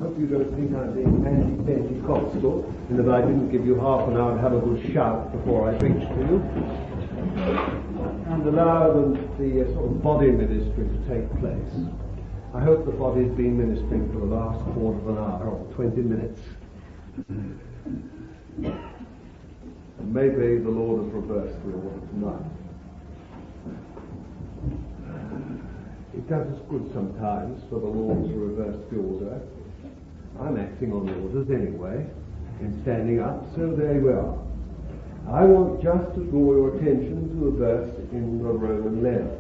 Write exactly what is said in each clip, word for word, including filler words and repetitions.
hope you don't think I'm being anti-Pentecostal and that I didn't give you half an hour to have a good shout before I preached to you. And allow the, the uh, sort of body ministry to take place. I hope the body's been ministering for the last quarter of an hour or twenty minutes. And maybe the Lord has reversed the order tonight. It does us good sometimes for the Lord to reverse the order. I'm acting on orders anyway, in standing up, so there you are. I want just to draw your attention to a verse in the Roman letter.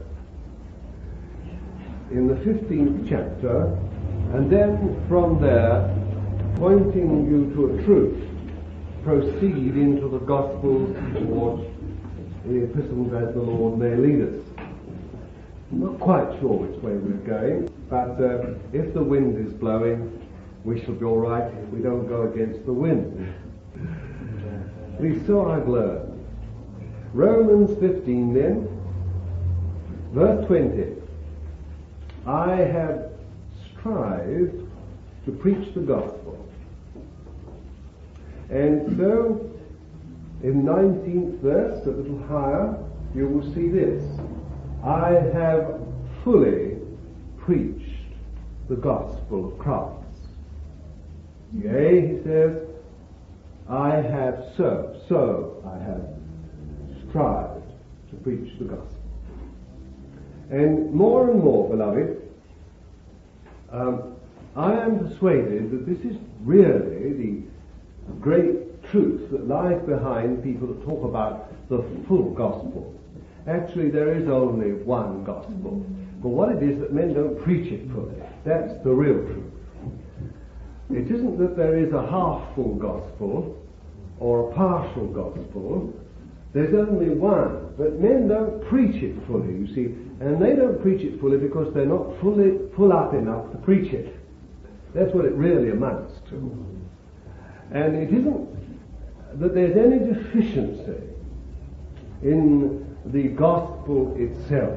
In the fifteenth chapter, and then from there, pointing you to a truth, proceed into the Gospels towards the epistles as the Lord may lead us. I'm not quite sure which way we're going, but uh, if the wind is blowing, we shall be all right if we don't go against the wind. At least so I've learned. Romans fifteen then, verse twenty. I have strived to preach the gospel. And so, in nineteenth verse, a little higher, you will see this. I have fully preached the gospel of Christ. Yea, he says, I have so, so I have strived to preach the gospel. And more and more, beloved, um, I am persuaded that this is really the great truth that lies behind people that talk about the full gospel. Actually, there is only one gospel. But what it is that men don't preach it fully. That's the real truth. It isn't that there is a half-full gospel or a partial gospel. There's only one. But men don't preach it fully, you see. And they don't preach it fully because they're not fully full up enough to preach it. That's what it really amounts to. And it isn't that there's any deficiency in the gospel itself.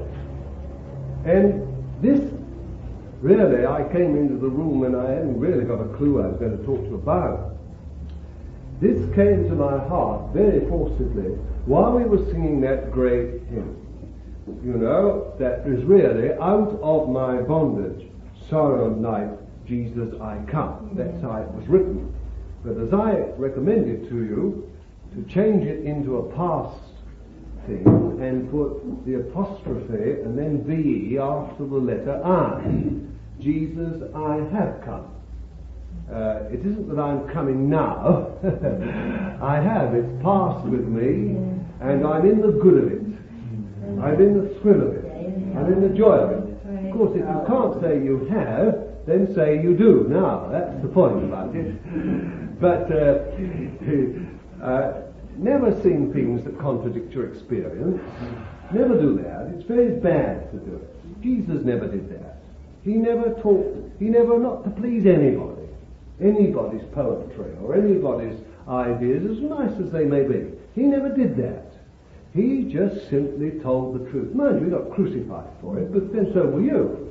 And this, really, I came into the room and I hadn't really got a clue I was going to talk to you about. This came to my heart very forcibly while we were singing that great hymn. You know, that is really, out of my bondage, sorrow and night, Jesus I come. That's how it was written. But as I recommended to you, to change it into a past thing and put the apostrophe and then V after the letter I. Jesus, I have come. Uh, it isn't that I'm coming now. I have. It's passed with me, and I'm in the good of it. I'm in the thrill of it. I'm in the joy of it. Of course, if you can't say you have, then say you do. Now, that's the point about it. But uh, uh, never sing things that contradict your experience. Never do that. It's very bad to do it. Jesus never did that. He never taught, he never, not to please anybody, anybody's poetry or anybody's ideas, as nice as they may be. He never did that. He just simply told the truth. Mind you, he got crucified for it, but then so were you.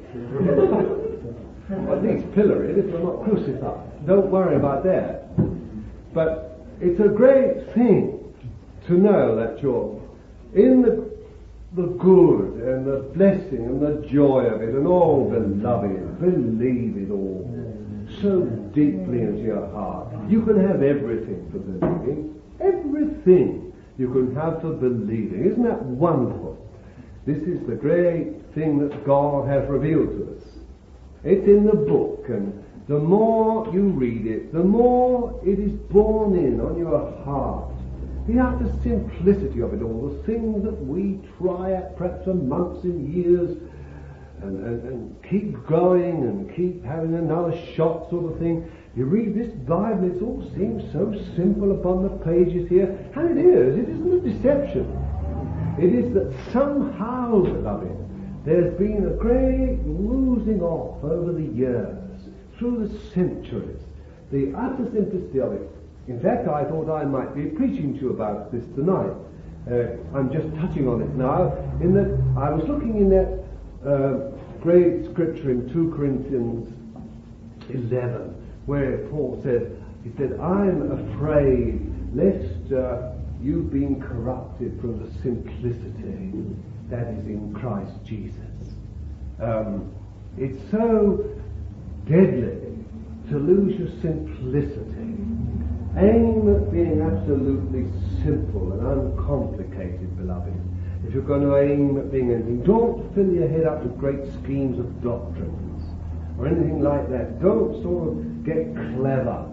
At least pilloried if you're not crucified. Don't worry about that. But it's a great thing to know that you're in the, the good and the blessing and the joy of it and all beloved. Believe it all so deeply into your heart. You can have everything for believing. Everything you can have for believing. Isn't that wonderful? This is the great thing that God has revealed to us. It's in the book, and the more you read it, the more it is borne in on your heart. The utter simplicity of it all, the things that we try at perhaps for months and years, and, and, and keep going and keep having another shot sort of thing. You read this Bible, it all seems so simple upon the pages here, and it is. It isn't a deception. It is that somehow, beloved, there's been a great losing off over the years, through the centuries, the utter simplicity of it. In fact, I thought I might be preaching to you about this tonight. Uh, I'm just touching on it now, in that I was looking in that uh, great scripture in two Corinthians eleven, where Paul said, he said, I'm afraid lest uh, you've been corrupted from the simplicity that is in Christ Jesus. Um, it's so deadly to lose your simplicity. Aim at being absolutely simple and uncomplicated, beloved. If you're going to aim at being anything, don't fill your head up with great schemes of doctrines or anything like that. Don't sort of get clever.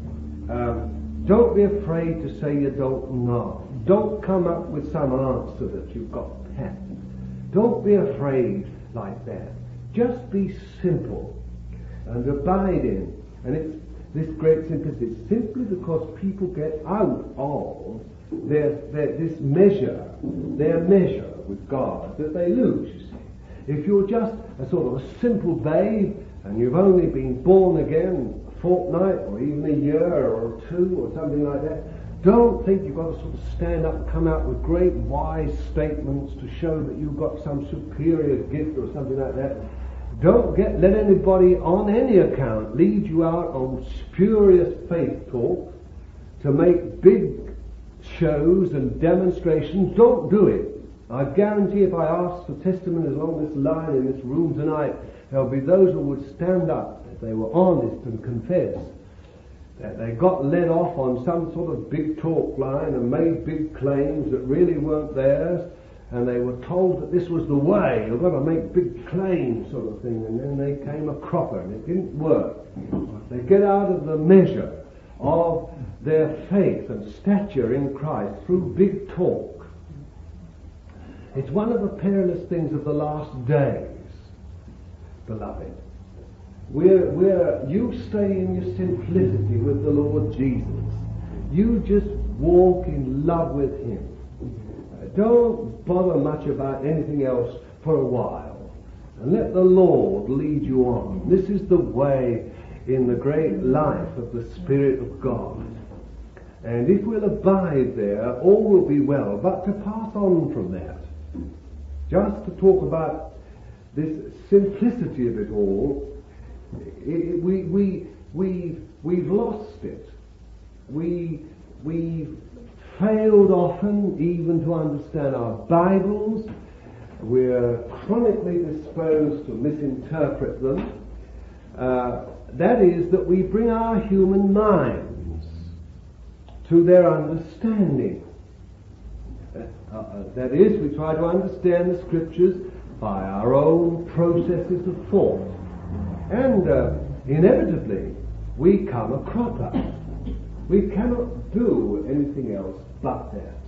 Um, don't be afraid to say you don't know. Don't come up with some answer that you've got pat. Don't be afraid like that. Just be simple and abide in. And it's this great simplicity. It's simply because people get out of their, their this measure, their measure with God, that they lose, you see. If you're just a sort of a simple babe and you've only been born again a fortnight or even a year or two or something like that, don't think you've got to sort of stand up and come out with great wise statements to show that you've got some superior gift or something like that. Don't get let anybody on any account lead you out on spurious faith talk to make big shows and demonstrations. Don't do it. I guarantee if I ask for testimonies along this line in this room tonight, there'll be those who would stand up if they were honest and confess that they got led off on some sort of big talk line and made big claims that really weren't theirs, and they were told that this was the way, you've got to make big claims sort of thing, and then they came a cropper and it didn't work. They get out of the measure of their faith and stature in Christ through big talk. It's one of the perilous things of the last days, beloved. We're, we're, you stay in your simplicity with the Lord Jesus. You just walk in love with Him. Don't bother much about anything else for a while. And let the Lord lead you on. This is the way in the great life of the Spirit of God. And if we'll abide there, all will be well. But to pass on from that, just to talk about this simplicity of it all, it, we, we, we, we've lost it. We, we've failed often even to understand our Bibles. We're chronically disposed to misinterpret them. Uh, that is, that we bring our human minds to their understanding. Uh, uh, that is, we try to understand the Scriptures by our own processes of thought. And uh, inevitably, we come a cropper. We cannot do anything else but that.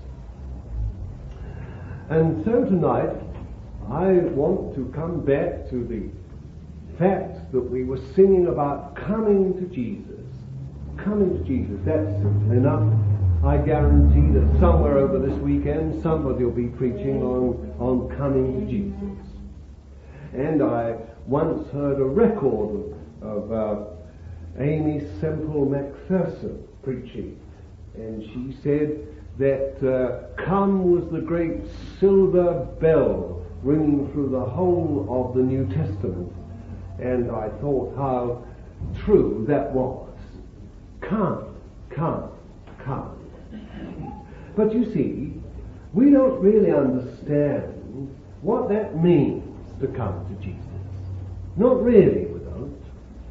And so tonight, I want to come back to the fact that we were singing about coming to Jesus. Coming to Jesus, that's simple enough. I guarantee that somewhere over this weekend, somebody will be preaching on, on coming to Jesus. And I once heard a record of, of uh, Amy Semple McPherson preaching, and she said that uh, come was the great silver bell ringing through the whole of the New Testament. And I thought how true that was. Come, come, come. But you see, we don't really understand what that means to come to Jesus. Not really, we don't.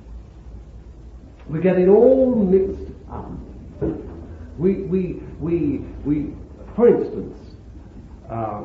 We get it all mixed up. We, we, we, we, for instance, uh,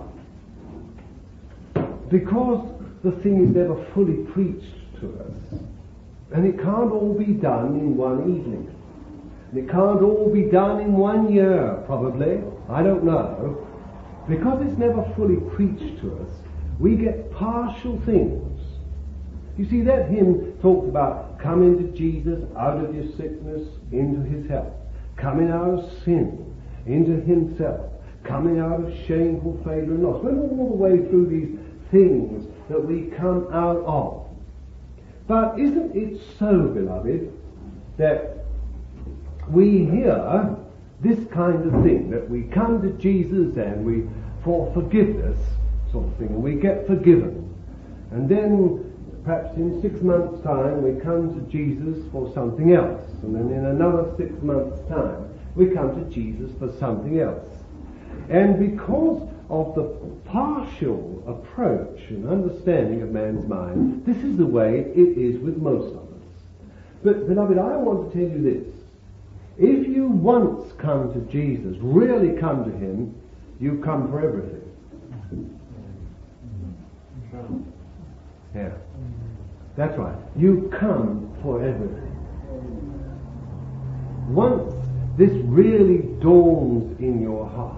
because the thing is never fully preached to us, and it can't all be done in one evening, and it can't all be done in one year, probably, I don't know, because it's never fully preached to us, we get partial things. You see, that hymn talked about coming to Jesus out of your sickness into His health, coming out of sin into Himself, coming out of shameful failure and loss. We're all the way through these things that we come out of. But isn't it so, beloved, that we hear this kind of thing, that we come to Jesus and we, for forgiveness, sort of thing, and we get forgiven. And then perhaps in six months' time we come to Jesus for something else, and then in another six months' time we come to Jesus for something else. And because of the partial approach and understanding of man's mind, this is the way it is with most of us. But, beloved, I want to tell you this. If you once come to Jesus, really come to him, you come for everything. Yeah. That's right. You come for everything. Once this really dawns in your heart,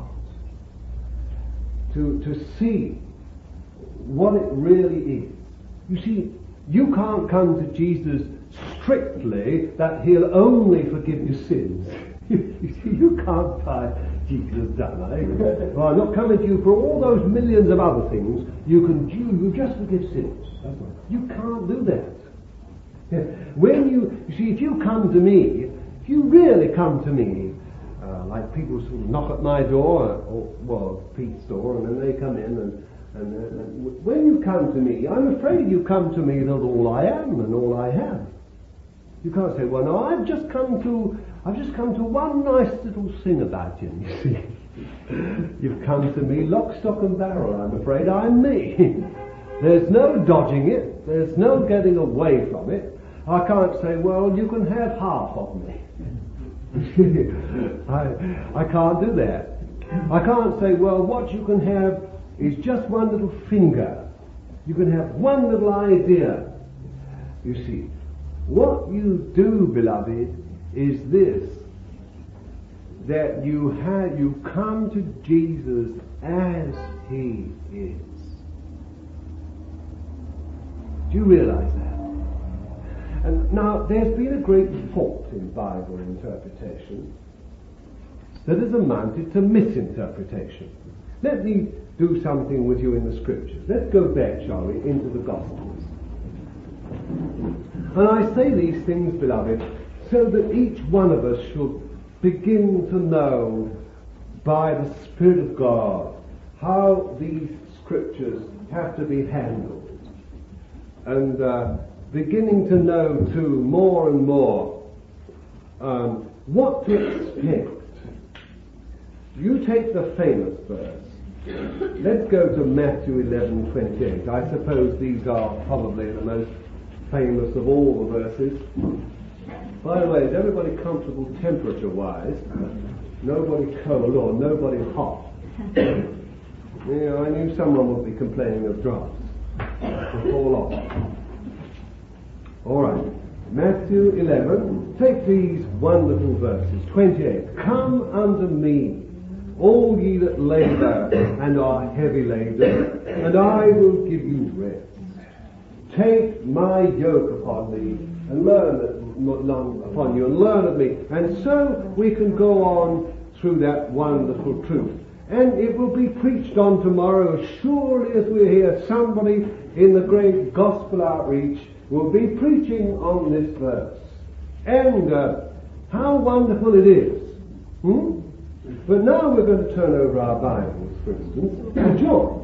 to, to see what it really is. You see, you can't come to Jesus strictly that he'll only forgive your sins. You see, you can't tie Jesus down. Eh? Well, I'm not coming to you for all those millions of other things. You can you, you just forgive sins. You can't do that. When you, you see, if you come to me, if you really come to me, uh, like people sort of knock at my door, or, well, Pete's door, and then they come in, and, and, uh, and when you come to me, I'm afraid you come to me that all I am and all I have. You can't say, well, no, I've just come to, I've just come to one nice little thing about you, you see. You've come to me lock, stock and barrel, I'm afraid. I'm me. There's no dodging it. There's no getting away from it. I can't say, well, you can have half of me. I, I can't do that. I can't say, well, what you can have is just one little finger. You can have one little idea. You see, what you do, beloved, is this, that you have, you come to Jesus as he is. Do you realize that? And now, there's been a great fault in Bible interpretation that has amounted to misinterpretation. Let me do something with you in the Scriptures. Let's go back, shall we, into the Gospels. And I say these things, beloved, so that each one of us should begin to know by the Spirit of God how these Scriptures have to be handled. And uh, beginning to know, too, more and more um, what to expect. You take the famous verse. Let's go to Matthew eleven twenty-eight. I suppose these are probably the most famous of all the verses. By the way, is everybody comfortable temperature-wise? Nobody cold or nobody hot? Yeah, I knew someone would be complaining of drafts. To fall off. All right, Matthew eleven. Take these wonderful verses. twenty-eight. Come unto me, all ye that labour and are heavy laden, and I will give you rest. Take my yoke upon thee, and learn upon you, and learn of me. And so we can go on through that wonderful truth. And it will be preached on tomorrow. As surely as we're here, somebody in the great gospel outreach will be preaching on this verse. And uh, how wonderful it is. Hmm? But now we're going to turn over our Bibles, for instance, to John.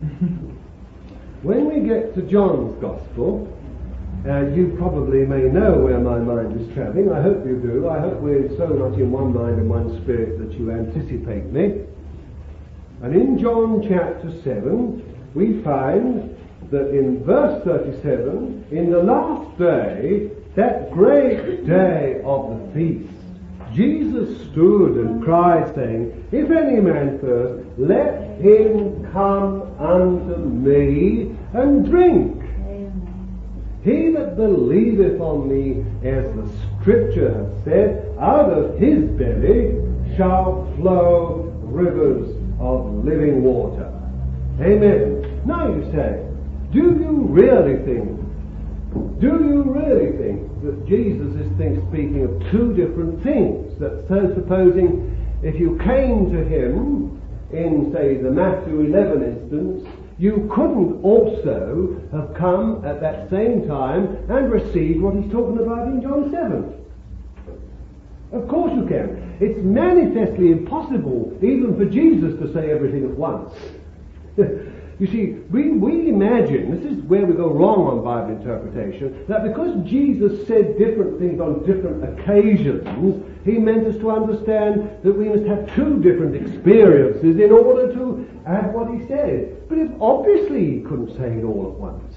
When we get to John's Gospel, uh, you probably may know where my mind is travelling. I hope you do. I hope we're so much in one mind and one spirit that you anticipate me. And in John chapter seven, we find that in verse thirty-seven, in the last day, that great day of the feast, Jesus stood and cried, saying, If any man thirst, let him come unto me and drink. Amen. He that believeth on me, as the Scripture hath said, out of his belly shall flow rivers of living water. Amen. Now you say, do you really think, do you really think that Jesus is think, speaking of two different things? That so supposing if you came to him in, say, the Matthew eleven instance, you couldn't also have come at that same time and received what he's talking about in John seven. Of course you can. It's manifestly impossible even for Jesus to say everything at once. You see, we, we imagine, this is where we go wrong on Bible interpretation, that because Jesus said different things on different occasions, he meant us to understand that we must have two different experiences in order to have what he said. But if obviously he couldn't say it all at once.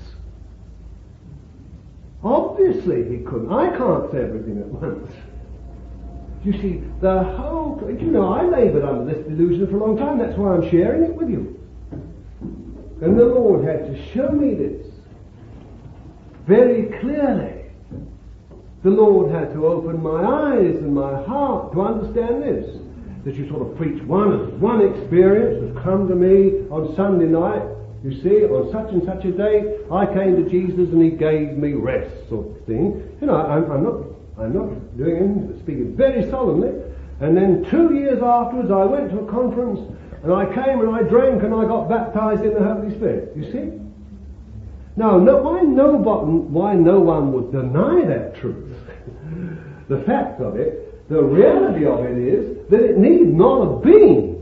Obviously he couldn't. I can't say everything at once. You see, the whole... You know, I laboured under this delusion for a long time. That's why I'm sharing it with you. And the Lord had to show me this very clearly. The Lord had to open my eyes and my heart to understand this. That you sort of preach one one experience that's come to me on Sunday night. You see, on such and such a day, I came to Jesus and he gave me rest, sort of thing. You know, I'm, I'm not I'm not doing anything, speaking very solemnly. And then two years afterwards, I went to a conference and I came and I drank and I got baptized in the Holy Spirit. You see? Now, no, why, no, why no one would deny that truth? The fact of it, the reality of it is that it need not have been.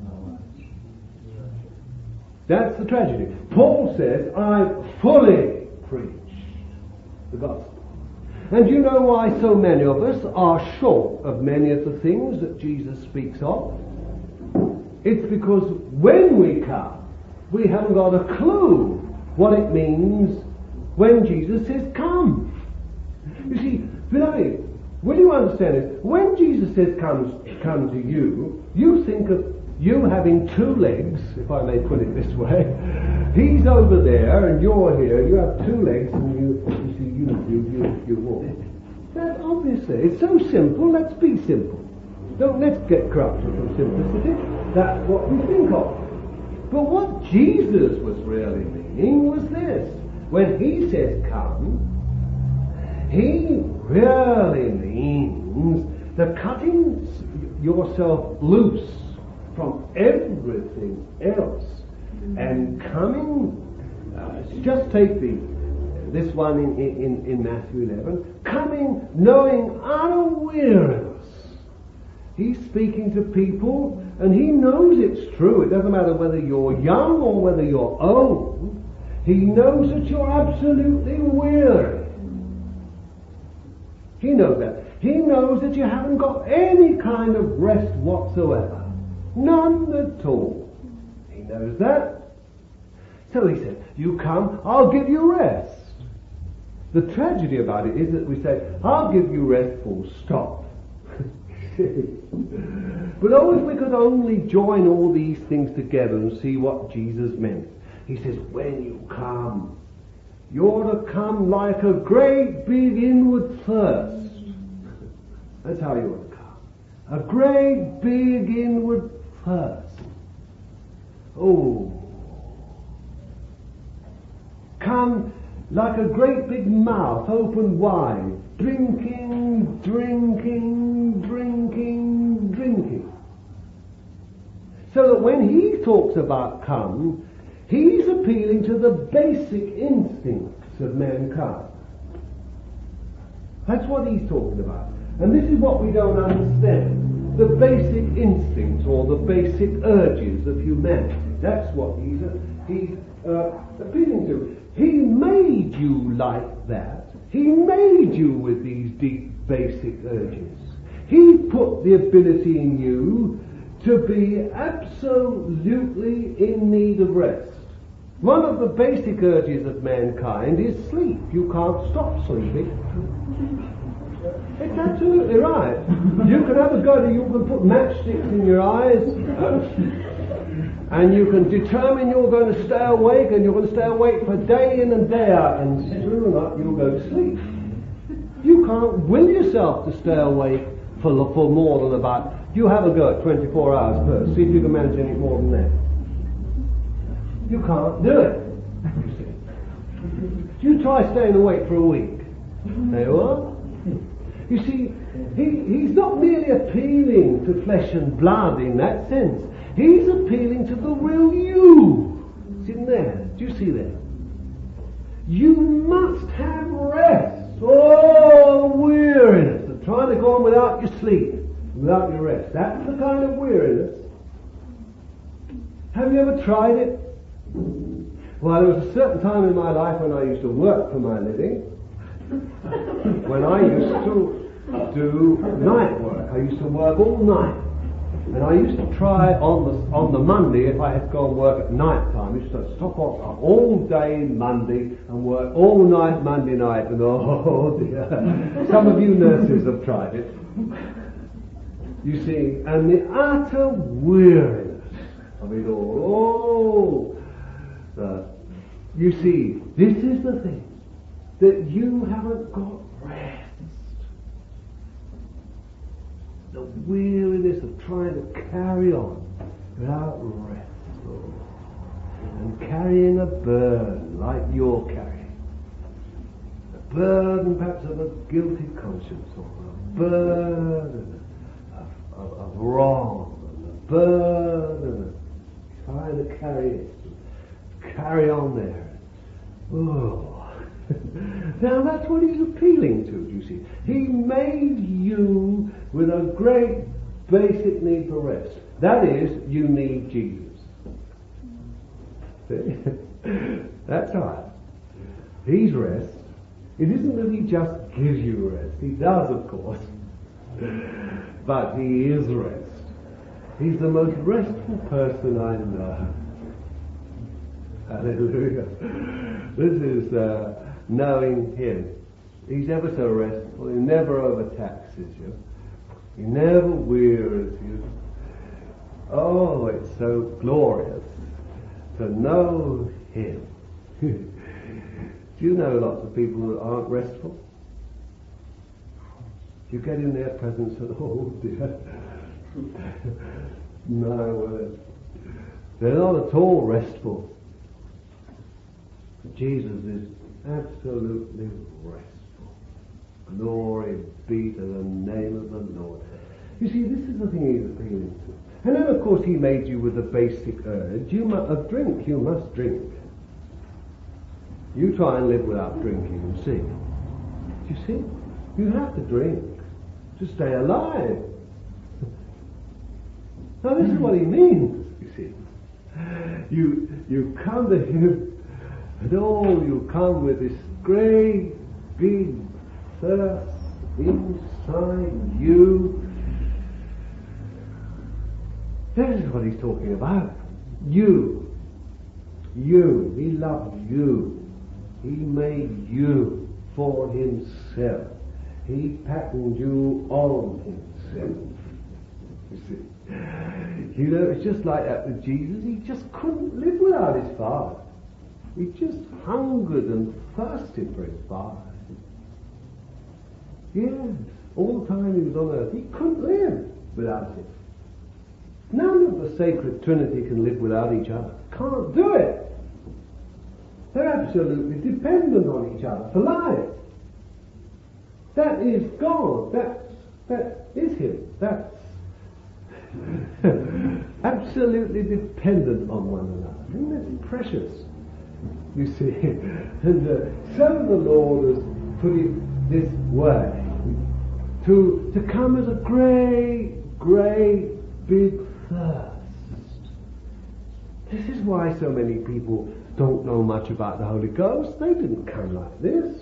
That's the tragedy. Paul says, I fully preach the gospel. And you know why so many of us are short of many of the things that Jesus speaks of? It's because when we come, we haven't got a clue what it means when Jesus says come. You see, beloved, will you understand this? When Jesus says come, come to you, you think of you having two legs, if I may put it this way. He's over there and you're here, you have two legs and you, you see, you, you, you, you walk. That obviously, it's so simple, let's be simple. Don't let's get corrupted from simplicity. That's what we think of. But what Jesus was really meaning was this. When he says come, he really means the cutting yourself loose from everything else and coming, uh, just take the this one in, in, in Matthew eleven, coming knowing unawareness. He's speaking to people and he knows it's true. It doesn't matter whether you're young or whether you're old. He knows that you're absolutely weary. He knows that. He knows that you haven't got any kind of rest whatsoever. None at all. He knows that. So he said, you come, I'll give you rest. The tragedy about it is that we say, I'll give you rest, full stop. But oh, if we could only join all these things together and see what Jesus meant. He says, when you come, you're to come like a great big inward thirst. That's how you ought to come. A great big inward thirst. Oh. Come like a great big mouth open wide, drinking, drinking, drinking, drinking. So that when he talks about come, he's appealing to the basic instincts of mankind. That's what he's talking about. And this is what we don't understand. The basic instincts or the basic urges of humanity. That's what he's, uh, he's uh, appealing to. He made you like that. He made you with these deep basic urges. He put the ability in you to be absolutely in need of rest. One of the basic urges of mankind is sleep. You can't stop sleeping. It's absolutely right. You can have a go to, you can put matchsticks in your eyes, and you can determine you're going to stay awake, and you're going to stay awake for day in and day out, and soon enough you'll go to sleep. You can't will yourself to stay awake for, for more than about, you have a go at twenty-four hours first, see if you can manage any more than that. You can't do it, you see. You try staying awake for a week. There you are. You see, he, he's not merely appealing to flesh and blood in that sense. He's appealing to the real you. It's in there. Do you see that? You must have rest. Oh, weariness of trying to go on without your sleep, without your rest. That's the kind of weariness. Have you ever tried it? Well, there was a certain time in my life when I used to work for my living, when I used to do night work. I used to work all night. And I used to try on the on the Monday, if I had to go and work at night time, I used to stop off all day Monday and work all night Monday night. And oh dear, some of you nurses have tried it. You see, and the utter weariness of it all. Oh, uh, you see, this is the thing, that you haven't got rest. The weariness of trying to carry on without rest, Lord. And carrying a burden like you're carrying. A burden perhaps of a guilty conscience, or a burden of, of, of wrong, and a burden of trying to carry it, carry on there. Oh. Now that's what he's appealing to, you see. He made you with a great basic need for rest. That is, you need Jesus. See? That's right. He's rest. It isn't that he just gives you rest. He does, of course. But he is rest. He's the most restful person I know. Hallelujah. This is uh, knowing him. He's ever so restful. He never overtaxes you. He never wearies you. Oh, it's so glorious to know him. Do you know lots of people that aren't restful? You get in their presence and oh dear. My word. They're not at all restful. Jesus is absolutely restful. Glory be to the name of the Lord. You see, this is the thing he's appealing to. And then, of course, he made you with a basic urge. You must, a drink, you must drink. You try and live without drinking and see. You see? You have to drink to stay alive. Now, this is what he means, you see. You, you come to him, and oh, you come with this great, big thirst inside you. This is what he's talking about. You. You. He loved you. He made you for himself. He patterned you on himself. You see. You know, it's just like that with Jesus. He just couldn't live without his Father. He just hungered and thirsted for his Father. Yes, all the time he was on earth, he couldn't live without him. None of the sacred Trinity can live without each other. Can't do it. They're absolutely dependent on each other for life. That is God. That's, that is him. That's absolutely dependent on one another. Isn't it precious? You see, and uh, so the Lord has put it this way, to to come as a great, great big thirst. This is why so many people don't know much about the Holy Ghost. They didn't come like this.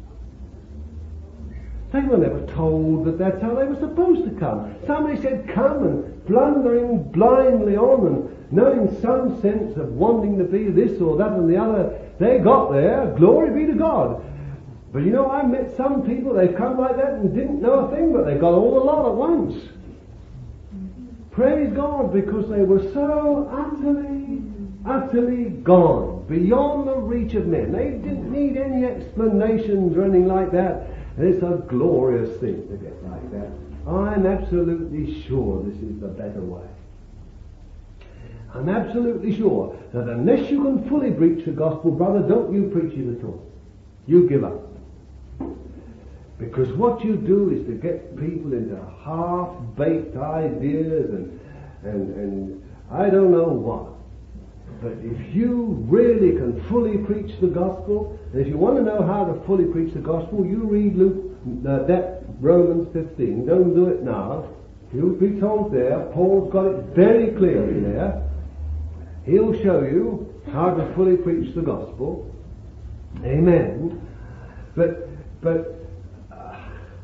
They were never told that that's how they were supposed to come. Somebody said come, and blundering blindly on and knowing some sense of wanting to be this or that and the other, they got there, glory be to God. But you know, I met some people, they come like that and didn't know a thing, but they got all the lot at once. Praise God, because they were so utterly, utterly gone, beyond the reach of men. They didn't need any explanations or anything like that. And it's a glorious thing to get like that. I'm absolutely sure this is the better way. I'm absolutely sure that unless you can fully preach the gospel, brother, don't you preach it at all. You give up. Because what you do is to get people into half-baked ideas and, and, and I don't know what. But if you really can fully preach the gospel, and if you want to know how to fully preach the gospel, you read Luke, uh, that Romans fifteen. Don't do it now. You'll be told there, Paul's got it very clearly there. He'll show you how to fully preach the gospel. Amen. But, but, uh,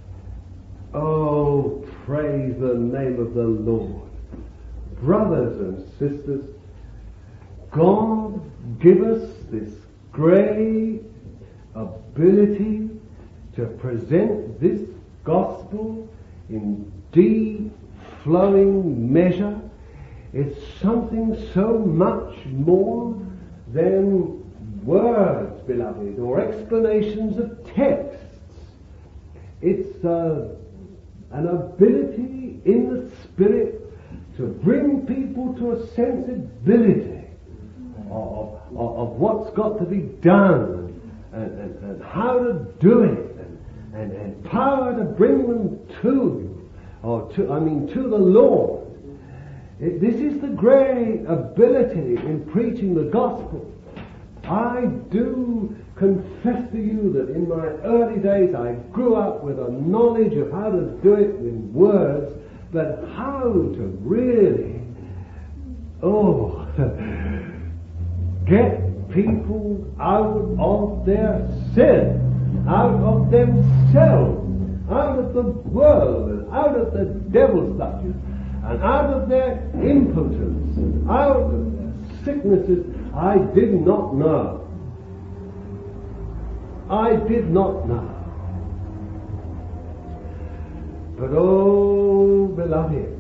oh, praise the name of the Lord. Brothers and sisters, God give us this great ability to present this gospel in deep flowing measure. It's something so much more than words, beloved, or explanations of texts. It's uh, an ability in the Spirit to bring people to a sensibility of, of, of what's got to be done and, and, and how to do it, and, and, and power to bring them to you, or to, I mean, to the Lord. It, this is the great ability in preaching the gospel. I do confess to you that in my early days I grew up with a knowledge of how to do it in words, but how to really, oh, get people out of their sin, out of themselves, out of the world, and out of the devil's clutches, and out of their impotence, and out of their sicknesses. I did not know. I did not know. But oh, beloved,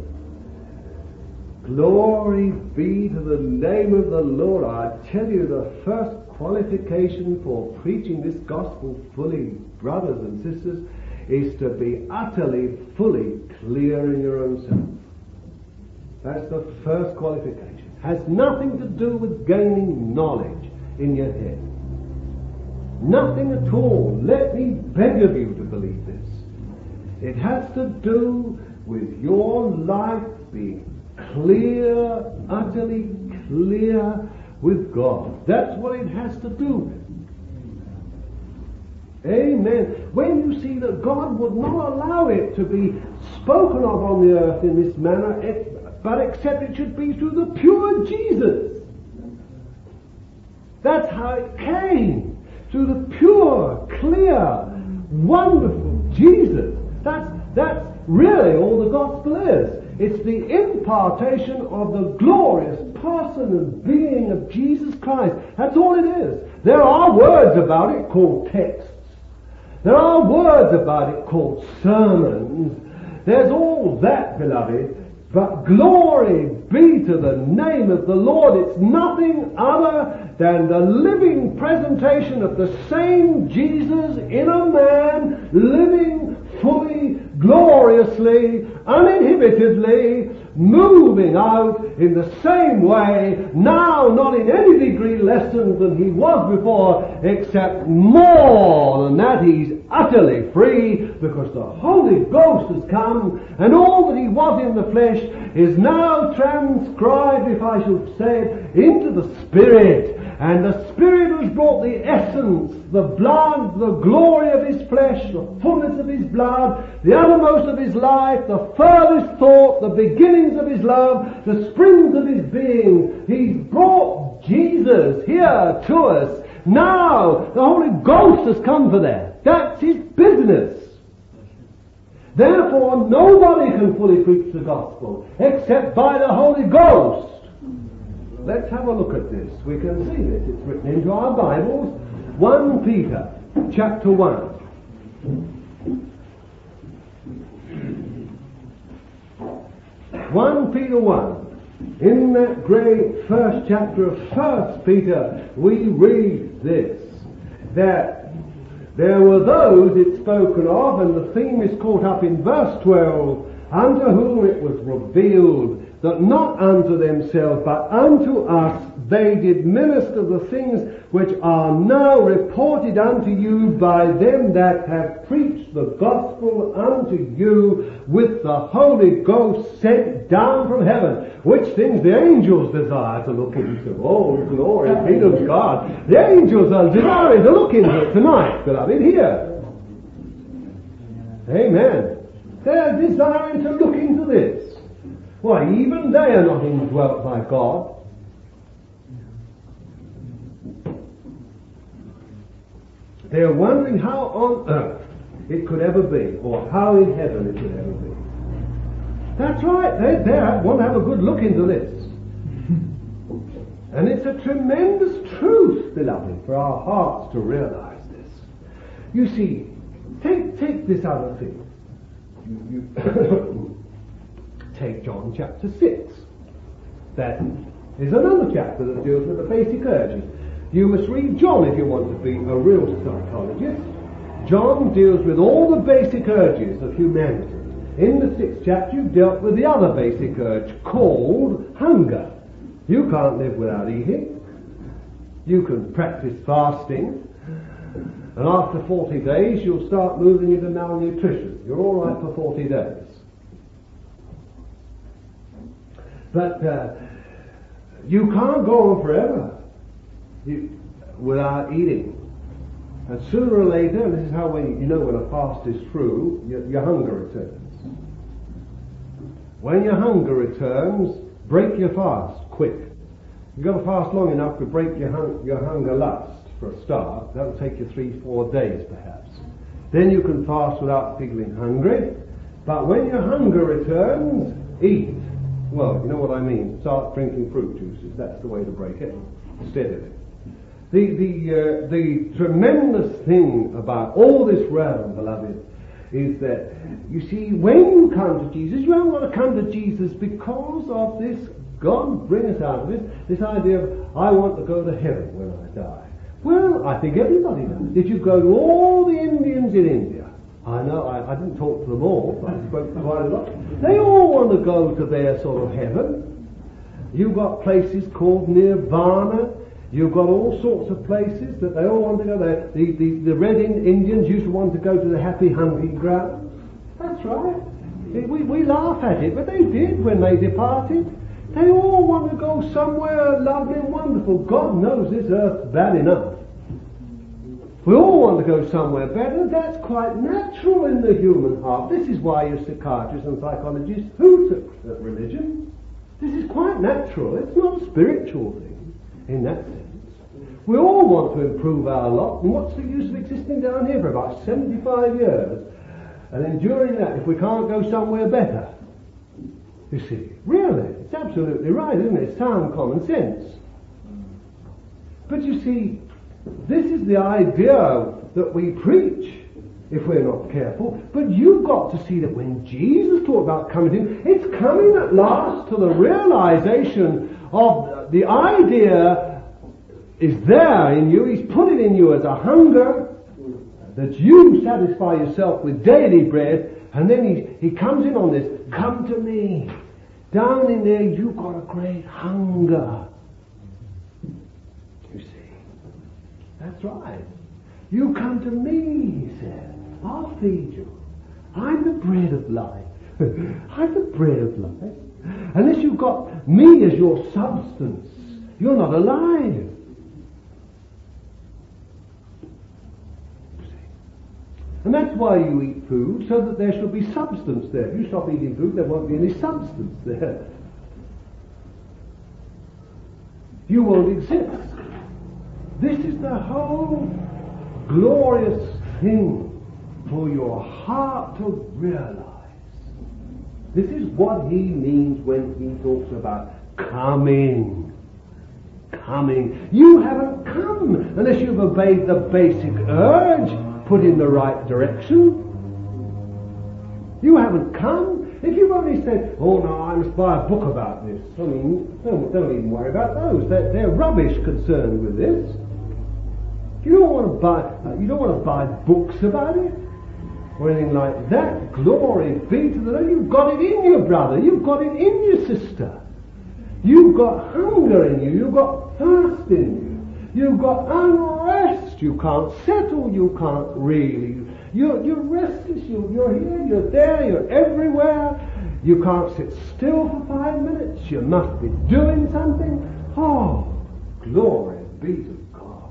glory be to the name of the Lord. I tell you, the first qualification for preaching this gospel fully, brothers and sisters, is to be utterly, fully clear in your own self. That's the first qualification. Has nothing to do with gaining knowledge in your head. Nothing at all. Let me beg of you to believe this. It has to do with your life being clear, utterly clear with God. That's what it has to do with. Amen. When you see that God would not allow it to be spoken of on the earth in this manner, it, but except it should be through the pure Jesus. That's how it came. Through the pure, clear, wonderful Jesus. That's, that's really all the gospel is. It's the impartation of the glorious person and being of Jesus Christ. That's all it is. There are words about it called texts. There are words about it called sermons. There's all that, beloved. But glory be to the name of the Lord. It's nothing other than the living presentation of the same Jesus in a man, living fully, gloriously, uninhibitedly, moving out in the same way, now not in any degree lessened than he was before, except more than that. He's utterly free, because the Holy Ghost has come, and all that he was in the flesh is now transcribed, if I should say it, into the Spirit. And the Spirit has brought the essence, the blood, the glory of his flesh, the fullness of his blood, the uttermost of his life, the furthest thought, the beginnings of his love, the springs of his being. He's brought Jesus here to us. Now the Holy Ghost has come for that. That's his business. Therefore, nobody can fully preach the gospel except by the Holy Ghost. Let's have a look at this. We can see this. It's written into our Bibles. First Peter, chapter one. First Peter one. In that great first chapter of First Peter, we read this, that there were those it's spoken of, and the theme is caught up in verse twelve, unto whom it was revealed that not unto themselves but unto us they did minister the things which are now reported unto you by them that have preached the gospel unto you with the Holy Ghost sent down from heaven, which things the angels desire to look into. Oh, glory be to God. The angels are desiring to look into it tonight, beloved, here. Amen. They're desiring to look into this. Why, even they are not indwelt by God. They're wondering how on earth it could ever be, or how in heaven it could ever be. That's right, they, they want to have a good look into this. And it's a tremendous truth, beloved, for our hearts to realize this. You see, take take this other thing. You, you take John chapter six. That is another chapter that deals with the basic urges. You must read John if you want to be a real psychologist. John deals with all the basic urges of humanity. In the sixth chapter, you've dealt with the other basic urge called hunger. You can't live without eating. You can practice fasting. And after forty days, you'll start moving into malnutrition. You're all right for forty days. But uh, you can't go on forever you, without eating. And sooner or later, and this is how when you know when a fast is through, your, your hunger returns. When your hunger returns, break your fast quick. You've got to fast long enough to break your, hung, your hunger lust for a start. That'll take you three, four days perhaps. Then you can fast without feeling hungry. But when your hunger returns, eat. Well, you know what I mean. Start drinking fruit juices. That's the way to break it. Steadily. The, the, uh, the tremendous thing about all this realm, beloved, is that, you see, when you come to Jesus, you haven't got to come to Jesus because of this, God bring us out of this, this idea of, I want to go to heaven when I die. Well, I think everybody does. If you go to all the Indians in India, I know, I, I didn't talk to them all, but I spoke quite a lot, they all want to go to their sort of heaven. You've got places called Nirvana. You've got all sorts of places that they all want to go there. The, the, the Red Indians used to want to go to the happy hunting ground. That's right. We, we laugh at it, but they did when they departed. They all want to go somewhere lovely and wonderful. God knows this earth's bad enough. We all want to go somewhere better. That's quite natural in the human heart. This is why you psychiatrists and psychologists hoot at religion. This is quite natural. It's not a spiritual thing in that sense. We all want to improve our lot, and what's the use of existing down here for about seventy-five years and enduring that if we can't go somewhere better? You see, really, it's absolutely right, isn't it? It's sound common sense. But you see, this is the idea that we preach if we're not careful. But you've got to see that when Jesus talked about coming in, it's coming at last to the realization of the idea is there in you. He's put it in you as a hunger that you satisfy yourself with daily bread, and then he, he comes in on this, come to me. Down in there you've got a great hunger. You see, that's right. You come to me, he said. I'll feed you. I'm the bread of life. I'm the bread of life. Unless you've got me as your substance, you're not alive. And that's why you eat food, so that there shall be substance there. If you stop eating food, there won't be any substance there. You won't exist. This is the whole glorious thing for your heart to realize. This is what he means when he talks about coming. Coming. You haven't come unless you've obeyed the basic urge, put in the right direction. You haven't come. If you've only said, oh no, I must buy a book about this, I mean, don't, don't even worry about those. They're, they're rubbish concerned with this. You don't want to buy, uh, you don't want to buy books about it or anything like that. Glory be to the Lord. You've got it in you, brother. You've got it in you, sister. You've got hunger in you. You've got thirst in you. You've got unrest. You can't settle. You can't really. You're, you're restless. You, you're here. You're there. You're everywhere. You can't sit still for five minutes. You must be doing something. Oh, glory be to God.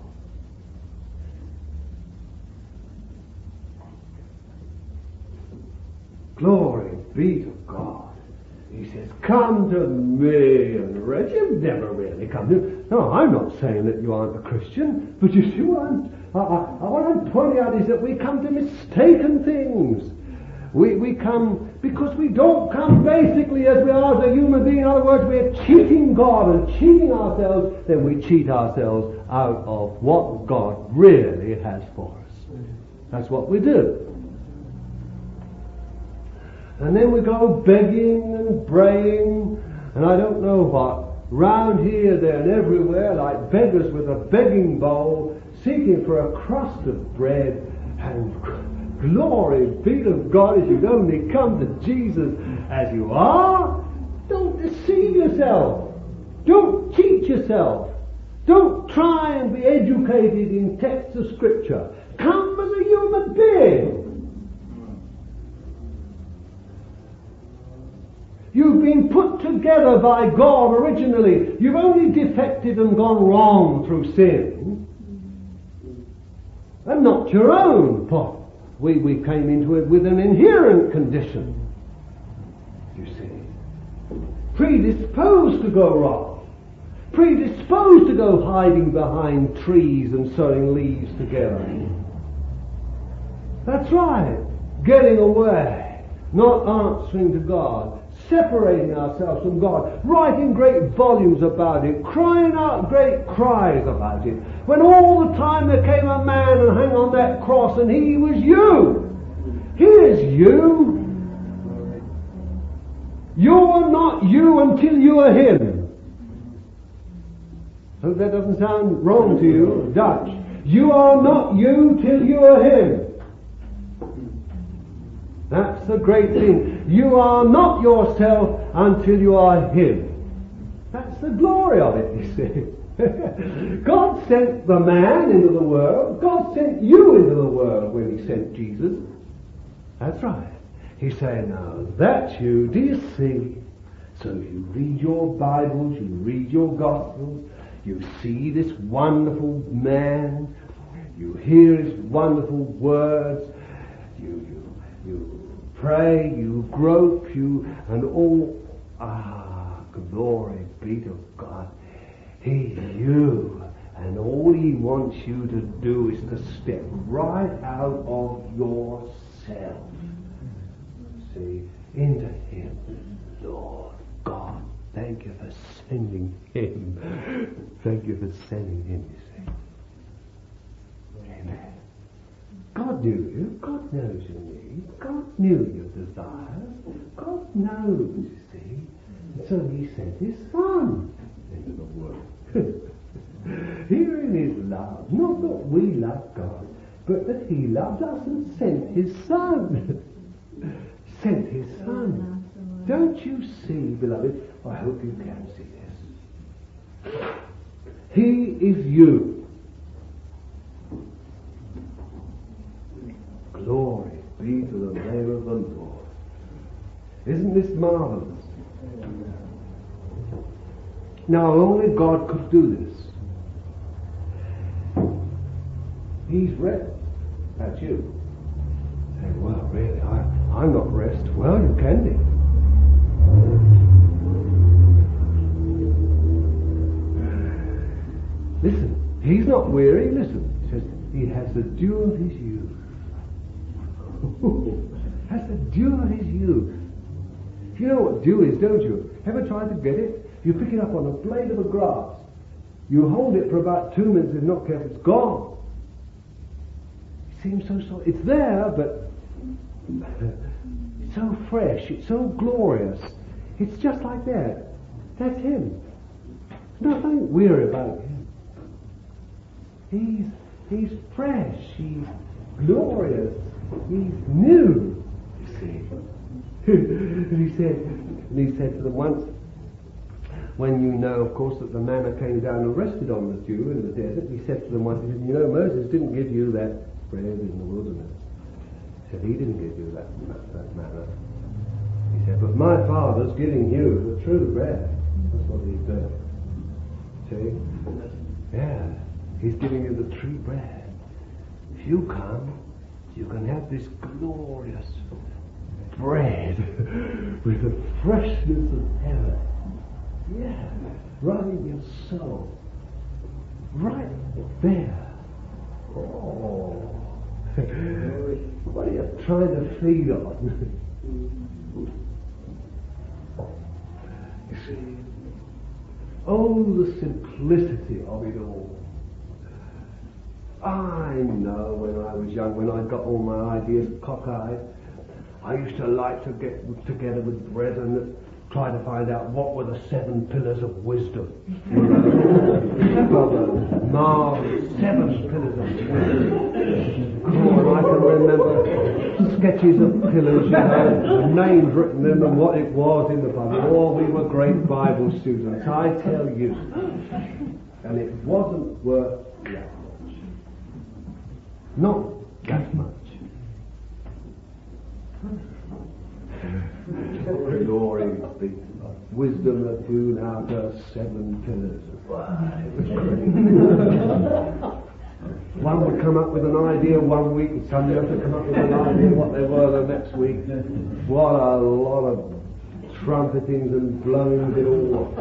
Glory be to God. He says, come to me and rest. You've never really come to... No, I'm not saying that you aren't a Christian, but you see what I'm... I, I, what I'm pointing out is that we come to mistaken things. We, we come, because we don't come basically as we are as a human being. In other words, we're cheating God and cheating ourselves, then we cheat ourselves out of what God really has for us. That's what we do. And then we go begging and braying, and I don't know what, round here, there, and everywhere, like beggars with a begging bowl, seeking for a crust of bread, and glory be to God as you only come to Jesus as you are. Don't deceive yourself. Don't cheat yourself. Don't try and be educated in texts of Scripture. Come as a human being. You've been put together by God originally. You've only defected and gone wrong through sin. And not your own fault. We, we came into it with an inherent condition. You see. Predisposed to go wrong. Predisposed to go hiding behind trees and sewing leaves together. That's right. Getting away. Not answering to God. Separating ourselves from God, writing great volumes about it, crying out great cries about it, when all the time there came a man and hung on that cross and he was you. He is you. You're not you until you are him. Hope that doesn't sound wrong to you, Dutch. You are not you till you are him. That's the great thing. You are not yourself until you are him. That's the glory of it, you see. God sent the man into the world. God sent you into the world when he sent Jesus. That's right. He's saying, now that's you. Do you see? So you read your Bibles, you read your Gospels, you see this wonderful man, you hear his wonderful words, you, you, you pray, you grope, you, and all, ah, glory be to God. He's you, and all he wants you to do is to step right out of yourself, see, into him. Lord God, thank you for sending him. Thank you for sending him, you see. Amen. God knew you. God knows your needs. God knew your desires. God knows, you see. And so he sent his Son into the world. Here in his love, not that we love God, but that he loved us and sent his Son. Sent his Son. Don't you see, beloved? I hope you can see this. He is you. Glory be to the name of the Lord. Isn't this marvelous? Now only God could do this. He's rest. That's you. Say, well, really, I, I'm not rest. Well, you can be. Listen, he's not weary. Listen, he says he has the dew of his youth. Has the dew of his youth. You know what dew is, don't you? Ever tried to get it? You pick it up on a blade of a grass. You hold it for about two minutes, if not careful, it's gone. It seems so soft. It's there, but it's so fresh, it's so glorious. It's just like that. That's him. Nothing weird about him. He's he's fresh, he's glorious, he's new, you see. and he said and he said to them once, when you know, of course, that the manna came down and rested on the dew in the desert, he said to them once, he said, you know, Moses didn't give you that bread in the wilderness. He said, he didn't give you that, that manna. He said, but my Father's giving you the true bread. That's what he's doing. See? Yeah. He's giving you the true bread. If you come, you can have this glorious bread with the freshness of heaven. Yeah. Right in your soul. Right there. Oh. What are you trying to feed on? You see? Oh, the simplicity of it all. I know when I was young, when I got all my ideas cockeyed, I used to like to get together with brethren that try to find out what were the seven pillars of wisdom. You know, marvelous seven pillars of wisdom. Oh, I can remember sketches of pillars, you know, the names written in them, what it was in the Bible. Oh, we were great Bible students, I tell you. And it wasn't worth that much. Not that much. Glory be. Wisdom that hewn out her seven pillars. Why, it was great. One would come up with an idea one week, and somebody else would come up with an idea what they were the next week. What a lot of trumpetings and blowings it all was.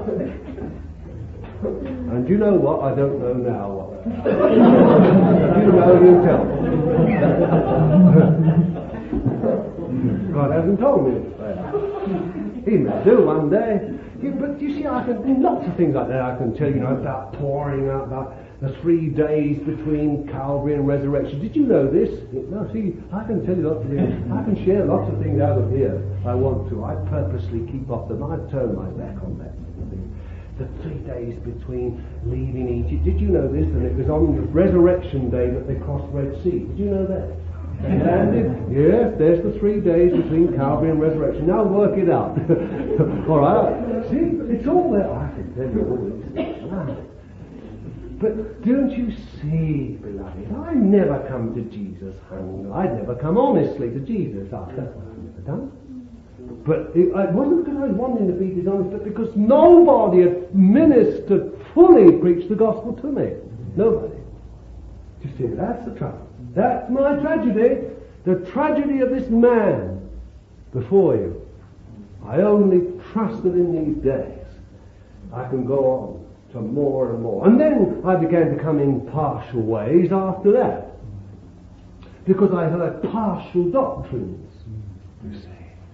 And you know what? I don't know now what. You know, you tell me. God hasn't told me. He may do one day. Yeah, but you see, I can lots of things like that I can tell you, you know, about pouring out, about the three days between Calvary and resurrection. Did you know this? No, see, I can tell you lots of things. I can share lots of things out of here. I want to. I purposely keep off them. I turn my back on that sort of thing. The three days between leaving Egypt. Did you know this? And it was on the resurrection day that they crossed the Red Sea. Did you know that? They landed. Yes, there's the three days between Calvary and resurrection. Now work it out. All right. See, it's all there. I can tell you all this. But don't you see, beloved, I never come to Jesus hungry. I'd never come honestly to Jesus after what I've never done. But it, it wasn't because I was wanting to be dishonest, but because nobody had ministered, fully preached the gospel to me. Nobody. You see, that's the trouble. That's my tragedy. The tragedy of this man before you. I only trust that in these days I can go on to more and more. And then I began to come in partial ways after that. Because I heard partial doctrines, you see.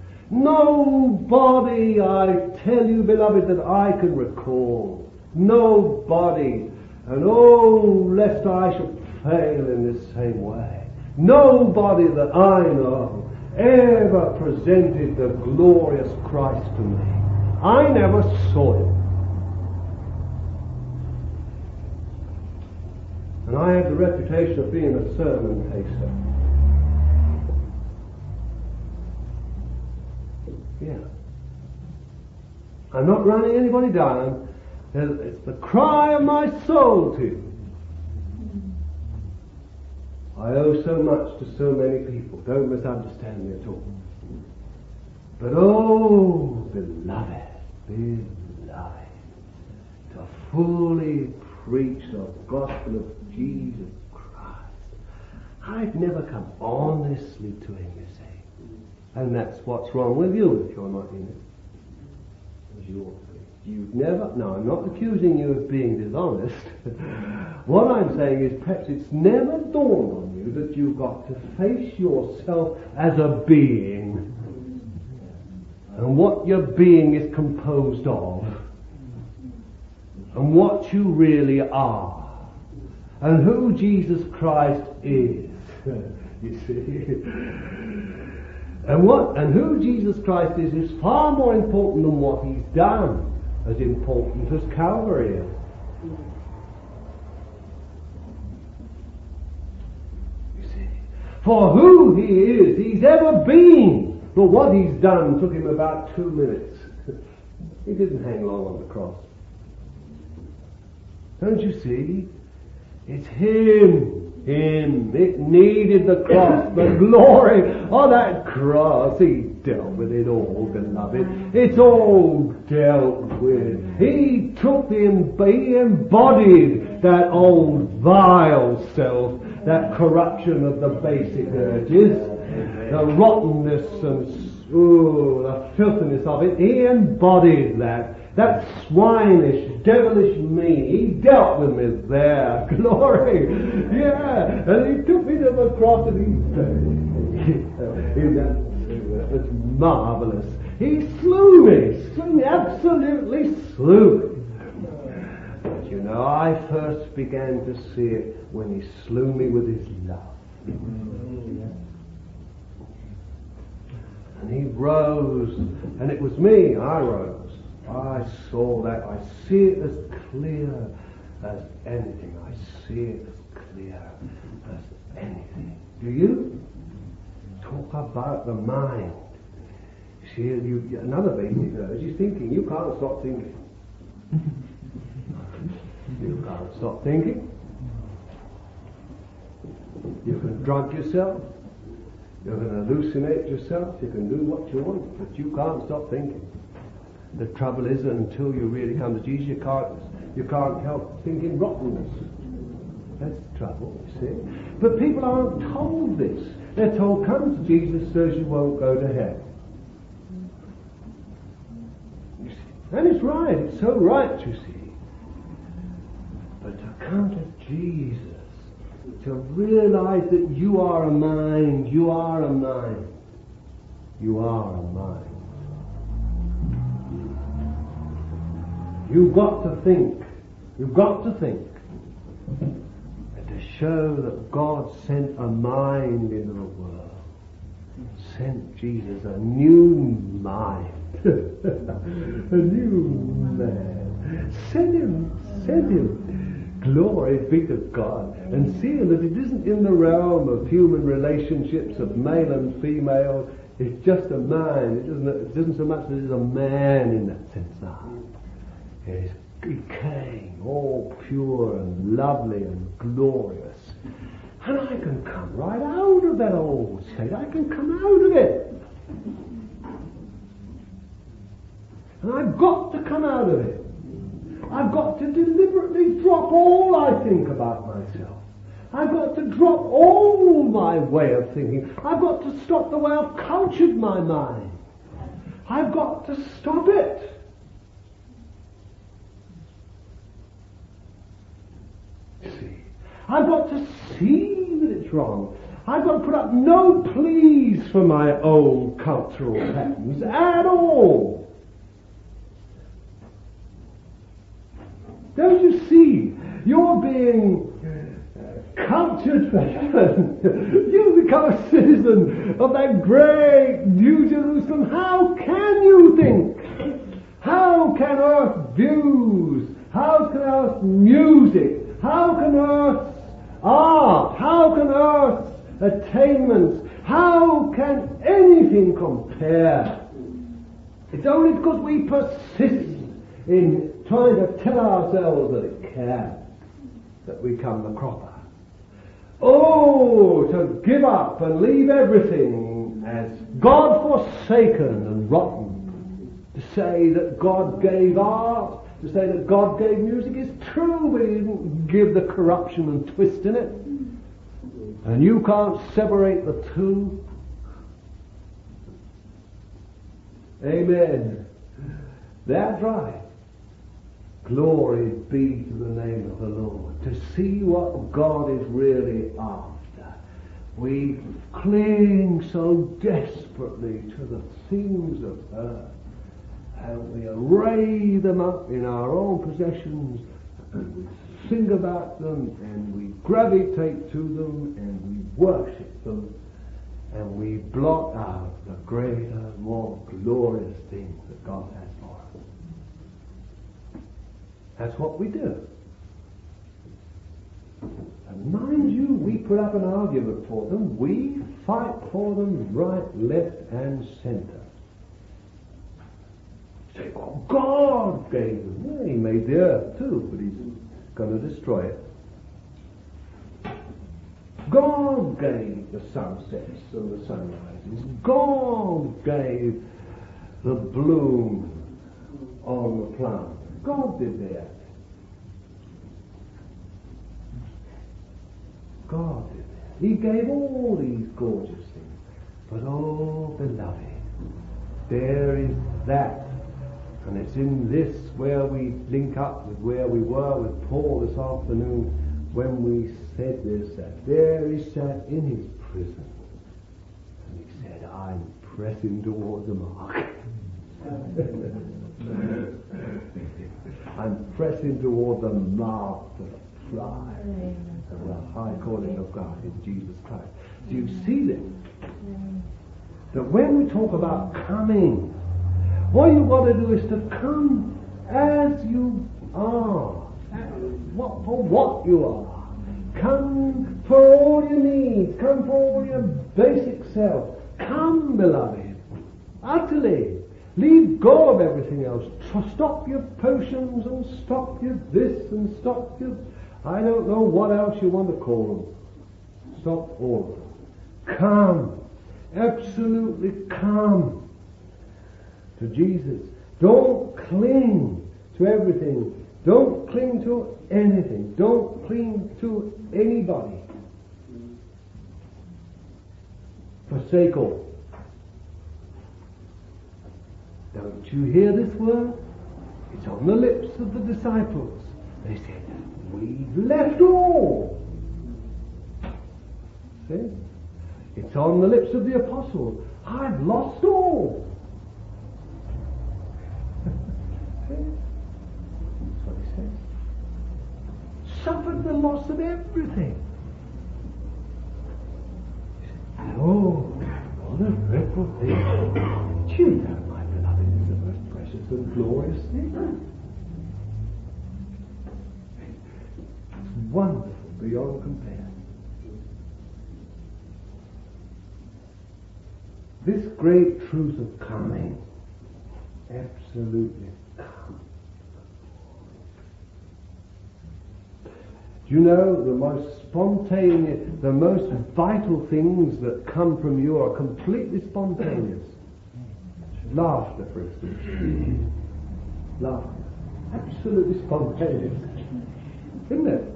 Nobody, I tell you, beloved, that I can recall. Nobody. And oh, lest I should fail in this same way. Nobody that I know ever presented the glorious Christ to me. I never saw him. And I had the reputation of being a sermon taster. Yeah. I'm not running anybody down. It's the cry of my soul to you. I owe so much to so many people. Don't misunderstand me at all. But oh, beloved, beloved, to fully preach the gospel of Jesus Christ. I've never come honestly to him, you see. And that's what's wrong with you if you're not in it. As you ought to be. You've never, no, I'm not accusing you of being dishonest. What I'm saying is perhaps it's never dawned on you that you've got to face yourself as a being. And what your being is composed of. And what you really are. And who Jesus Christ is. You see. And what and who Jesus Christ is is far more important than what he's done. As important as Calvary is. You see. For who he is, he's ever been. But what he's done took him about two minutes. He didn't hang long on the cross. Don't you see? It's him. Him. It needed the cross. The glory of that cross. He dealt with it all, beloved. It's all dealt with. He took the, he embodied that old vile self, that corruption of the basic urges, the rottenness and ooh, the filthiness of it. He embodied that. that swinish, devilish me, he dealt with me there. Glory! Yeah! And he took me to the cross and he, he that was marvelous. He slew me, slew me, absolutely slew me. But you know, I first began to see it when he slew me with his love. And he rose, and it was me, I rose. I saw that. I see it as clear as anything. I see it as clear as anything. Do you? Talk about the mind. See, you, another basic urge is thinking. You can't stop thinking. You can't stop thinking. You can drug yourself. You can hallucinate yourself. You can do what you want, but you can't stop thinking. The trouble is that until you really come to Jesus, you can't, you can't help thinking rottenness. That's the trouble, you see. But people aren't told this. They're told, come to Jesus, so you won't go to hell. You see? And it's right. It's so right, you see. But to come to Jesus, to realize that you are a mind, you are a mind, you are a mind. You've got to think, you've got to think. And to show that God sent a mind into the world, sent Jesus a new mind, a new man. Send him, send him. Glory be to God. And seeing that it isn't in the realm of human relationships of male and female, it's just a mind. It doesn't, it isn't so much that it's a man in that sense now. It's, he came all pure and lovely and glorious. And I can come right out of that old state. I can come out of it. And I've got to come out of it. I've got to deliberately drop all I think about myself. I've got to drop all my way of thinking. I've got to stop the way I've cultured my mind. I've got to stop it. See, I've got to see that it's wrong. I've got to put up no pleas for my old cultural patterns at all. Don't you see? You're being uh, cultured for heaven. You become a citizen of that great New Jerusalem. How can you think? How can earth views? How can earth music? How can earth art? How can earth attainments? How can anything compare? It's only because we persist in trying to tell ourselves that it can that we come the cropper. Oh, to give up and leave everything as God forsaken and rotten. To say that God gave art, to say that God gave music is true, but he didn't give the corruption and twist in it. And you can't separate the two. Amen. That's right. Glory be to the name of the Lord. To see what God is really after. We cling so desperately to the things of earth. And we array them up in our own possessions. And we think about them. And we gravitate to them. And we worship them. And we blot out the greater, more glorious things that God has for us. That's what we do. And mind you, we put up an argument for them. We fight for them right, left, and center. Say, well, God gave them. Well, he made the earth too, but he's going to destroy it. God gave the sunsets and the sunrises. God gave the bloom on the plant. God did that. God did that. He gave all these gorgeous things. But oh, beloved, there is that And it's in this where we link up with where we were with Paul this afternoon when we said this, that there he sat in his prison and he said, I'm pressing toward the mark. I'm pressing toward the mark for the prize of the high calling of God in Jesus Christ. Do you see this? That when we talk about coming, what you've got to do is to come as you are. What, for what you are. Come for all your needs. Come for all your basic self. Come, beloved. Utterly. Leave go of everything else. Stop your potions and stop your this and stop your... I don't know what else you want to call them. Stop all of them. Come. Absolutely come to Jesus. Don't cling to everything. Don't cling to anything. Don't cling to anybody. Forsake all. Don't you hear this word? It's on the lips of the disciples. They said, we've left all. See? It's on the lips of the apostles. I've lost all. That's what he says. Suffered the loss of everything. Oh, what a dreadful thing. You know, my beloved, is the most precious and glorious thing. It's wonderful beyond compare. This great truth of coming, absolutely come. Do you know the most spontaneous, the most vital things that come from you are completely spontaneous? Laughter, for instance. Laughter. Absolutely spontaneous. Isn't it?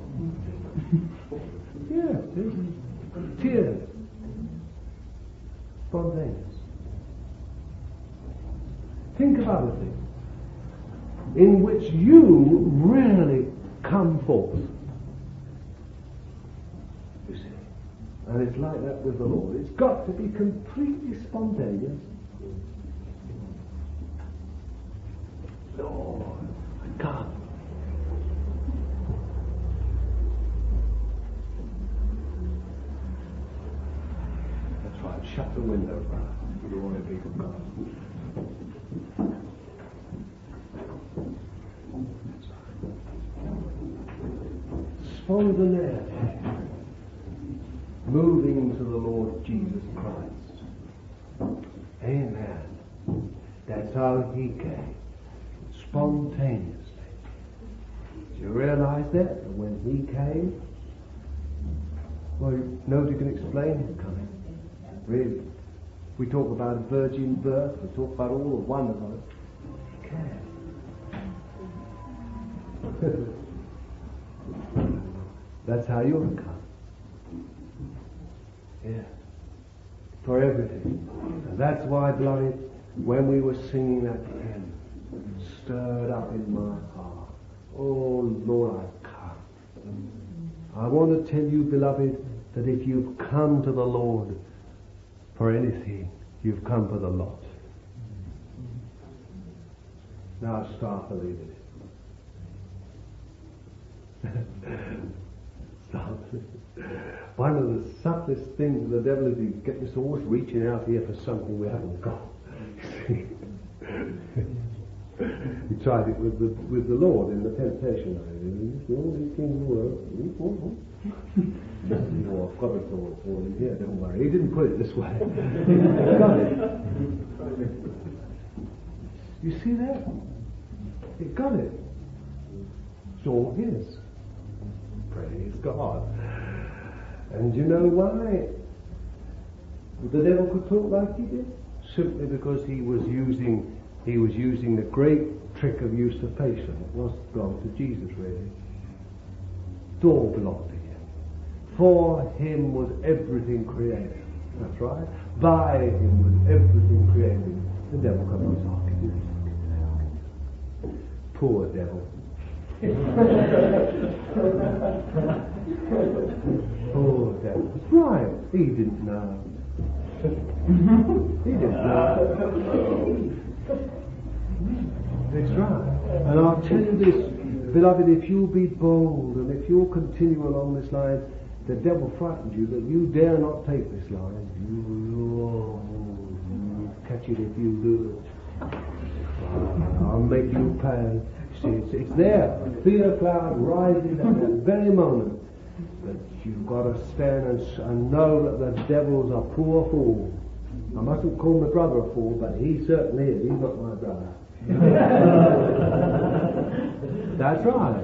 Yeah. Tears. Spontaneous. Think of other things in which you really come forth. You see. And it's like that with the Lord. It's got to be completely spontaneous. Lord, I come. Shut the window, brother. You don't want to people come. Spontaneity. Moving to the Lord Jesus Christ. Amen. That's how he came. Spontaneously. Do you realize that? That when he came, well, nobody can explain his coming. Really. We talk about a virgin birth, we talk about all the wonders of it. Okay. That's how you'll come. Yeah. For everything. And that's why, beloved, when we were singing that hymn, stirred up in my heart. Oh Lord, I've come. I want to tell you, beloved, that if you've come to the Lord for anything, you've come for the lot. Now start believing it. Start believing. One of the subtlest things of the devil is he gets us always reaching out here for something we haven't got. He tried it with the with the Lord in the temptation. All these things were. Oh, I've got it all, all in here, don't worry. He didn't put it this way. He got it. You see that? He got it. It's all his. Praise God. And you know why the devil could talk like he did? Simply because he was using he was using the great trick of usurpation. It was belonged to Jesus, really. It all belonged to him. For him was everything created. That's right. By him was everything created. The devil comes on talking. Poor devil. Poor devil. Right, he didn't know. He didn't know. That's right. And I'll tell you this, beloved, if you'll be bold and if you'll continue along this line, the devil frightens you that you dare not take this line. You, oh, you catch it if you do it. I'll make you pay. See, it's, it's there. Fear cloud rising at that very moment. But you've got to stand and, and know that the devil's a poor fool. I mustn't call my brother a fool, but he certainly is. He's not my brother. That's right.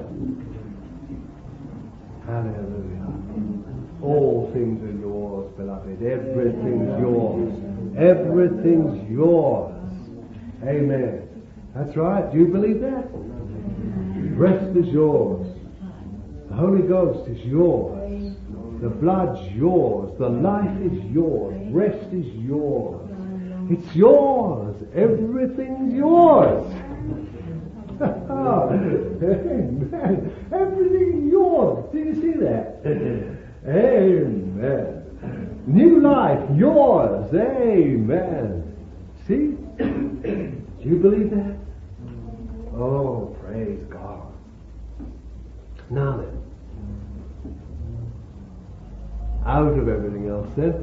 Hallelujah. All things are yours, beloved. Everything's yours. Everything's yours. Amen. That's right. Do you believe that? Rest is yours. The Holy Ghost is yours. The blood's yours. The life is yours. Rest is yours. It's yours. Everything's yours. Amen. Everything's yours. Did you see that? Amen. New life, yours. Amen. See? Do you believe that? Oh, praise God. Now then, out of everything else then,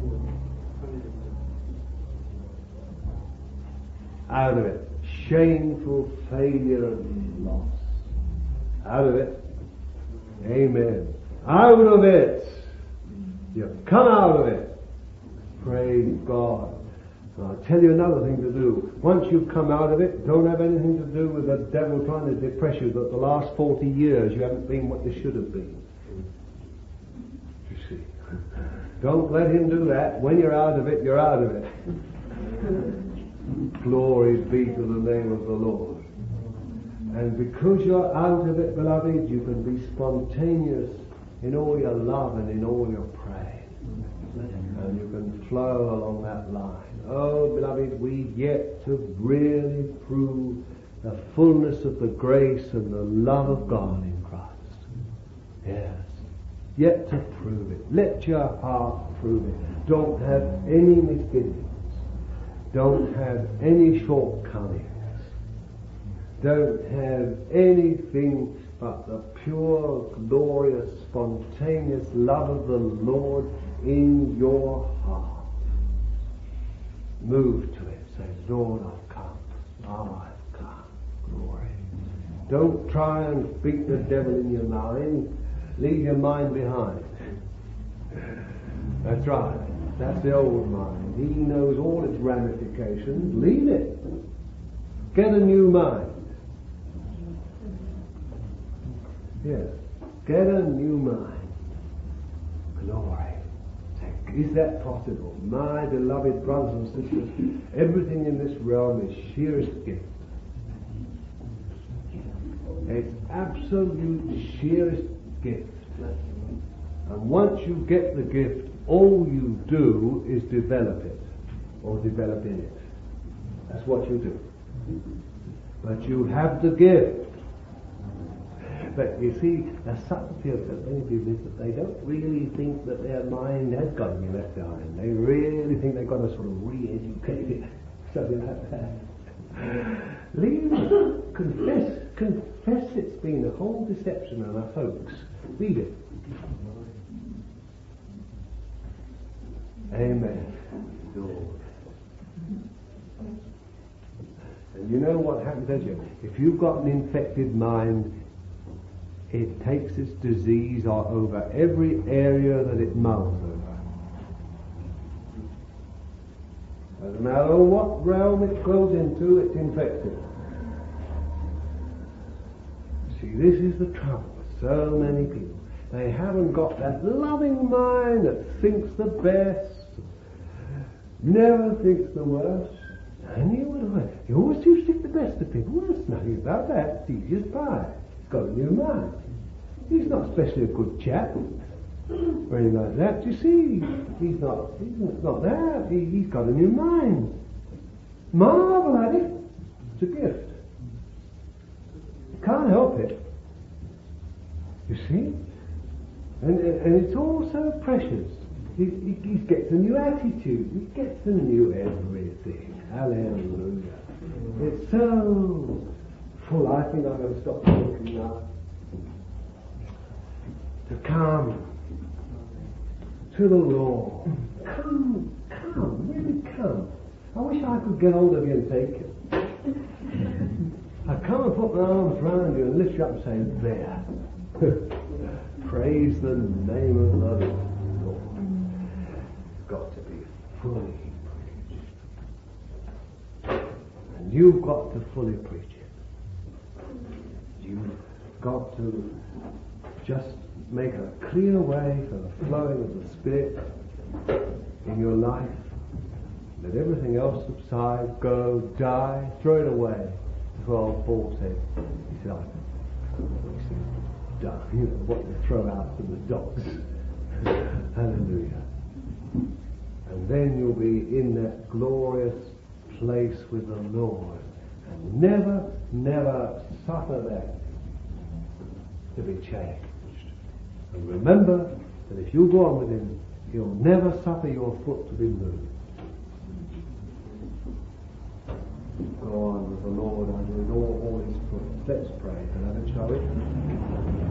out of it, shameful failure and loss, out of it, amen, out of it, you come out of it, praise God. I'll tell you another thing to do. Once you've come out of it, don't have anything to do with the devil trying to depress you that the last forty years you haven't been what you should have been. You see. Don't let him do that. When you're out of it, you're out of it. Glory be to the name of the Lord. And because you're out of it, beloved, you can be spontaneous in all your love and in all your praise. And you can flow along that line. Oh, beloved, we've yet to really prove the fullness of the grace and the love of God in Christ. Yes. Yet to prove it. Let your heart prove it. Don't have any misgivings. Don't have any shortcomings. Don't have anything but the pure, glorious, spontaneous love of the Lord in your heart. Move to it. Say, Lord, I've come. Oh, I've come. Glory. Don't try and beat the devil in your mind. Leave your mind behind. That's right. That's the old mind. He knows all its ramifications. Leave it. Get a new mind. Yes. Get a new mind. Glory. Is that possible? My beloved brothers and sisters, everything in this realm is sheerest gift. It's absolute sheerest gift. And once you get the gift, all you do is develop it, or develop in it. That's what you do. But you have the gift. But you see, the subtlety of it, many people is that they don't really think that their mind has got to be left behind. They really think they've got to sort of re-educate it, something like that. Leave it. Confess, confess it's been a whole deception on our folks. Leave it. Amen. Lord. And you know what happens, don't you? If you've got an infected mind, it takes its disease all over every area that it mows over. Doesn't matter what realm it goes into, it's infected. See, this is the trouble with so many people. They haven't got that loving mind that thinks the best, never thinks the worst. And you, you always do think the best of people. Well, there's nothing about that. It's easy as pie. He's got a new mind. He's not especially a good chap or anything like that. You see, he's not. He's not that. He, he's got a new mind. Marvel at it. It's a gift. help it. You see? And, and it's all so precious. He, he, he gets a new attitude. He gets a new everything. Hallelujah. It's so full. I think I'm going to stop talking now. To come to the Lord. Come, come, really come. I wish I could get hold of you and take you. I'd come and put my arms round you and lift you up and say, there. Praise the name of the Lord. You've got to be fully preached. And you've got to fully preach it. You've got to just make a clear way for the flowing of the Spirit in your life. Let everything else subside, go, die, throw it away. That's what old Paul said. He said, I die. You know, what you throw out to the dogs. Hallelujah. And then you'll be in that glorious place with the Lord. And never, never suffer that to be changed. And remember that if you go on with him, he'll never suffer your foot to be moved. Go on with the Lord and with all, all his foot. Let's pray, beloved, shall we?